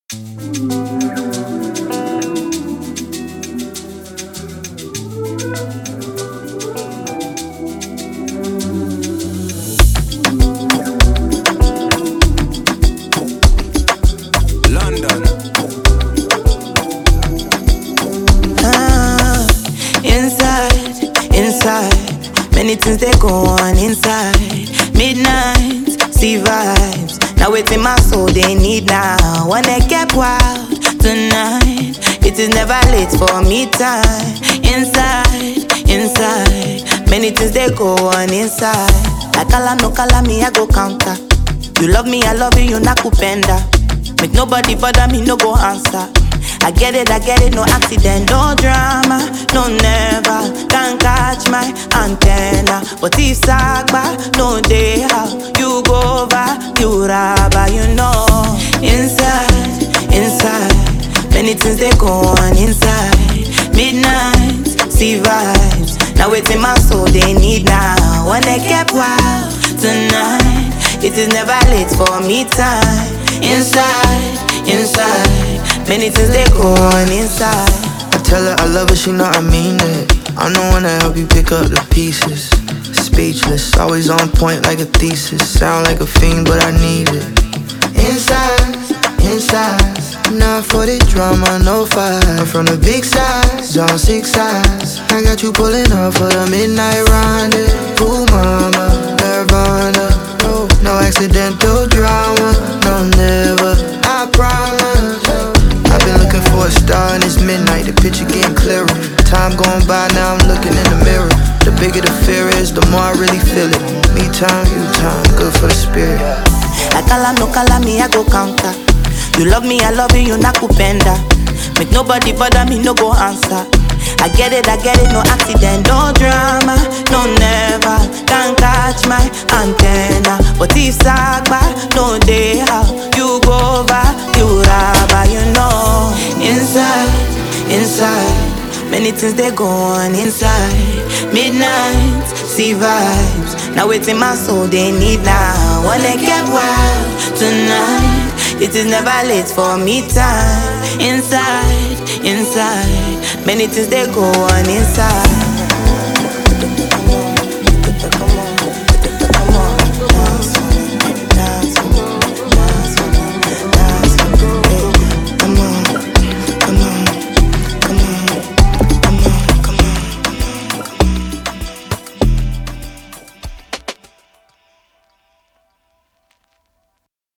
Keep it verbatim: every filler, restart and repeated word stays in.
London. Ah, inside, inside, many things they go on inside. Midnight, see vibes. Now waiting my soul they need now. Wanna get wild tonight. It is never late for me time. Inside, inside, many things they go on inside. Like kala no kala me I go counter. You love me, I love you, you not kupenda. Make nobody bother me, no go answer. I get it, I get it, no accident, no drama, no never. Can't catch my antenna. But if sagba, no day how you go over, you rabba, you know. Inside, inside, many things they go on inside. Midnight, see vibes. Now waiting my soul they need now. When they get wild tonight, it is never late for me time. Inside, inside, many things they go on inside. I tell her I love her, she know I mean it. I'm the one to help you pick up the pieces. Speechless, always on point like a thesis. Sound like a fiend, but I need it. Inside, inside, not for the drama, no fight. I'm from the big size, on six sides. I got you pulling up for the midnight rendezvous, mama, Nirvana. No, no accidental drama, no never, I promise. I've been looking for a star and it's midnight, the picture getting clearer. Time going by, now I'm looking in the mirror. The bigger the fear is, the more I really feel it. Me time, you time, good for the spirit. Like kala no kala me I go counter. You love me, I love you, you not kupenda. Make nobody bother me, no go answer. I get it, I get it, no accident, no drama, no never. Can't catch my antenna. But if sagba, no day how you go over, you rabba, you know. Inside, inside, many things they go on inside. Midnight, see vibes. Now waiting my soul they need now. Wanna get wild tonight. It is never late for me time. Inside, inside, many things they go on inside.